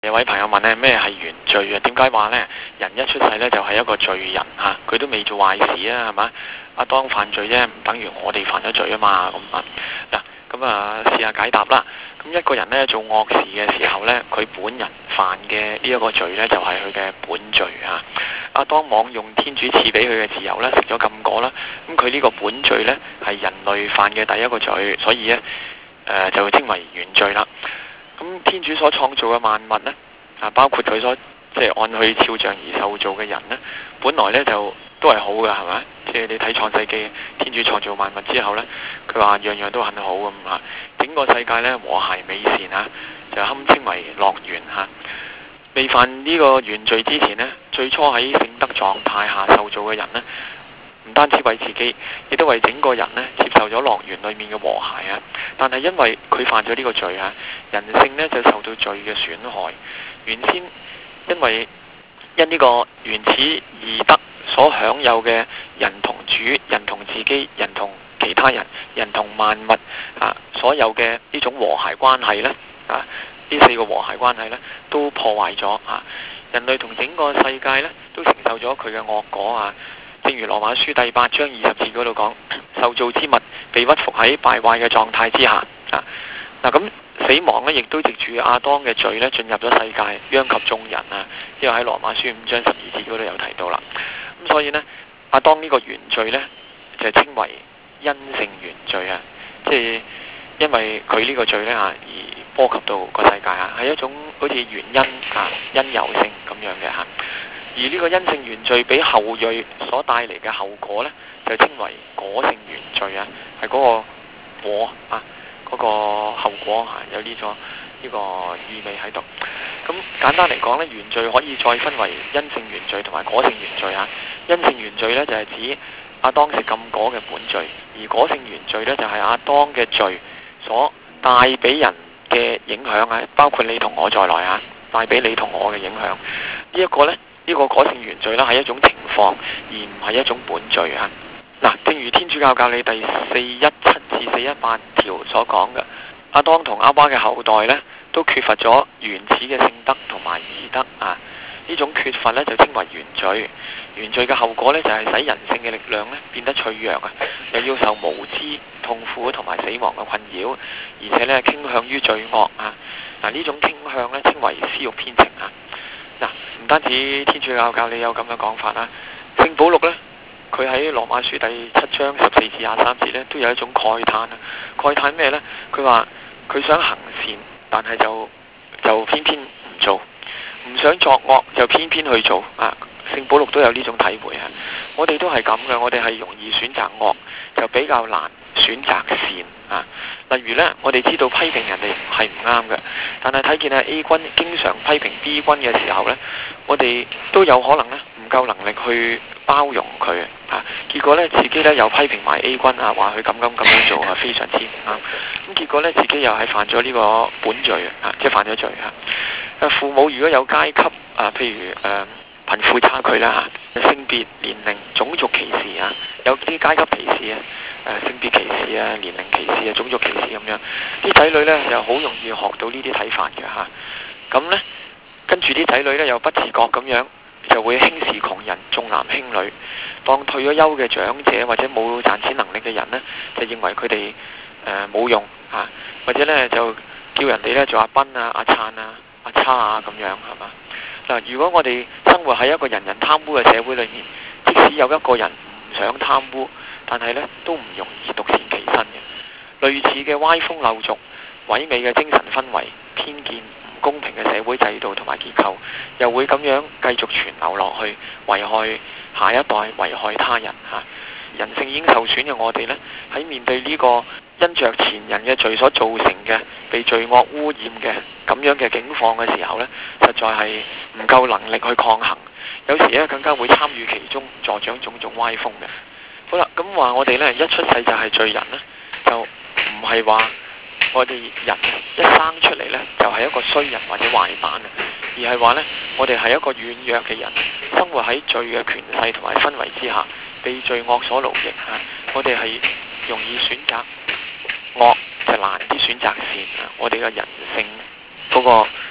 有位朋友問咧，咩係原罪啊？點解話呢？人一出世呢，就係一個罪人嚇，佢都未做壞事啊，係嘛？阿當犯罪啫，唔等於我哋犯咗罪啊嘛，咁啊嗱，咁啊試下解答啦。咁一個人呢，做惡事嘅時候呢，佢本人犯嘅呢一個罪呢，就係佢嘅本罪嚇。阿當妄用天主賜俾佢嘅自由呢，食咗禁果啦，咁佢呢個本罪呢，係人類犯嘅第一個罪，所以呢，就稱為原罪啦。咁天主所創造嘅萬物呢，包括佢所即係按佢肖像而受造嘅人呢，本來呢就都係好嘅，係咪？即係你睇創世記，天主創造萬物之後呢，佢話樣樣都很好咁啊，整個世界呢，和諧美善啊，就堪稱為樂園嚇。未犯呢個原罪之前呢，最初喺聖德狀態下受造嘅人呢，唔單止為自己，亦都為整個人呢接受咗樂園裏面嘅和諧啊！但係因為佢犯咗呢個罪啊，人性呢就受到罪嘅損害。原先因呢個原始義德所享有嘅人同主、人同自己、人同其他人、人同萬物啊，所有嘅呢種和諧關係呢，啊，呢四個和諧關係呢都破壞咗啊！人類同整個世界呢都承受咗佢嘅惡果啊！正如羅馬書第8章20節嗰度講，受造之物被屈服喺敗壞嘅狀態之下啊！嗱，咁死亡呢亦都藉住亞當嘅罪呢進入咗世界，殃及眾人啊！因為喺羅馬書5章12節嗰度有提到啦。咁所以呢，亞當呢個原罪呢，就稱為因性原罪啊！即係因為佢呢個罪呢而波及到個世界啊，係一種好似原因啊因由性咁樣嘅嚇。而呢個因性原罪俾後裔所帶嚟嘅後果呢，就稱為果性原罪啊，係嗰個果啊，嗰個後果有呢個意味喺度。咁簡單嚟講呢，原罪可以再分為因性原罪同埋果性原罪啊。因性原罪呢，就係指亞當食禁果嘅本罪，而果性原罪呢，就係亞當嘅罪所帶俾人嘅影響啊，包括你同我在內啊，帶俾你同我嘅影響。呢一個呢，呢個果性原罪呢，係一種情況，而唔係一種本罪啊。嗱，正如天主教教理第417至418條所講嘅，亞當同亞娃嘅後代呢，都缺乏咗原始嘅聖德同埋義德啊。呢種缺乏呢，就稱為原罪。原罪嘅後果呢，就係使人性嘅力量呢變得脆弱啊，又要受無知、痛苦同埋死亡嘅困擾，而且呢傾向於罪惡啊。嗱，呢種傾向呢，稱為私慾偏情啊。嗱，唔單止天主教教理有咁嘅講法啦，聖保祿呢，佢喺羅馬書第7章14至23節呢，都有一種慨嘆啊。慨嘆咩呢？佢話佢想行善，但係就偏偏唔做；唔想作惡，就偏偏去做啊。聖保祿都有呢種體會啊！我哋都係咁嘅，我哋係容易選擇惡，就比較難選擇善啊。例如呢，我哋知道批評人哋係唔啱嘅，但係睇見阿 A 君經常批評 B 君嘅時候呢，我哋都有可能呢唔夠能力去包容佢啊。結果呢，自己呢又批評埋 A 君啊，話佢咁樣做啊，非常之唔啱。咁結果呢，自己又係犯咗呢個本罪啊，即係犯咗罪啊。父母如果有階級啊，譬如貧富差距啦嚇，性別、年齡、種族歧視啊，有啲階級歧視啊，性別歧視啊、年齡歧視啊、種族歧視咁樣，啲仔女呢又好容易學到呢啲睇法嘅嚇。咁呢，跟住啲仔女呢又不自覺咁樣就會輕視窮人、重男輕女，當退咗休嘅長者或者冇賺錢能力嘅人呢，就認為佢哋冇用嚇，或者呢就叫人哋呢做阿賓啊、阿燦啊、阿叉啊咁樣係嘛？嗱，如果我哋生活喺一個人人貪污嘅社會裏面，即使有一個人唔想貪污，但係呢都唔容易獨善其身嘅。類似嘅歪風漏俗、萎靡嘅精神氛圍、偏見、唔公平嘅社會制度同埋結構，又會咁樣繼續傳流落去，危害下一代、危害他人嚇。人性已經受損嘅我哋呢，喺面對呢個因着前人嘅罪所造成嘅被罪惡污染嘅咁樣嘅境況嘅時候呢，實在係唔夠能力去抗衡，有時呢更加會參與其中，助長種種歪風嘅。好啦，咁話我哋呢一出世就係罪人呢，就唔係話我哋人一生出嚟呢就係一個衰人或者壞蛋啊，而係話呢，我哋係一個軟弱嘅人，生活喺罪嘅權勢同埋氛圍之下，被罪惡所奴役啊！我哋係容易選擇惡，就難啲選擇善啊！我哋嘅人性嗰個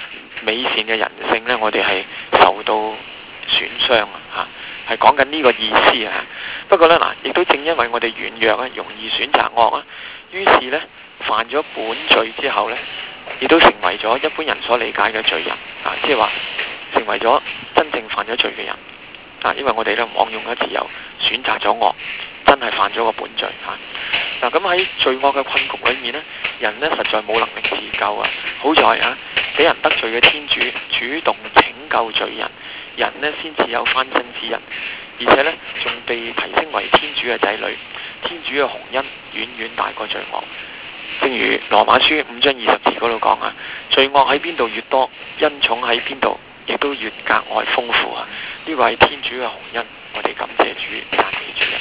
美善嘅人性呢，我哋係受到損傷啊，係講緊呢個意思啊。不過呢，嗱，亦都正因為我哋軟弱啊，容易選擇惡啊，於是呢，犯咗本罪之後呢，亦都成為咗一般人所理解嘅罪人啊，即係話成為咗真正犯咗罪嘅人啊。因為我哋呢，妄用咗自由，選擇咗惡，真係犯咗個本罪啊。嗱，咁喺罪惡嘅困局裏面呢，人呢實在冇能力自救啊。好在啊，俾人得罪嘅天主主動拯救罪人，人呢先至有翻身之日，而且呢，仲被提升為天主嘅仔女。天主嘅洪恩遠遠大過罪惡。正如羅馬書5章20節嗰度講啊，罪惡喺邊度越多，恩寵喺邊度亦都越格外豐富啊！呢個係天主嘅洪恩，我哋感謝主，讚美主。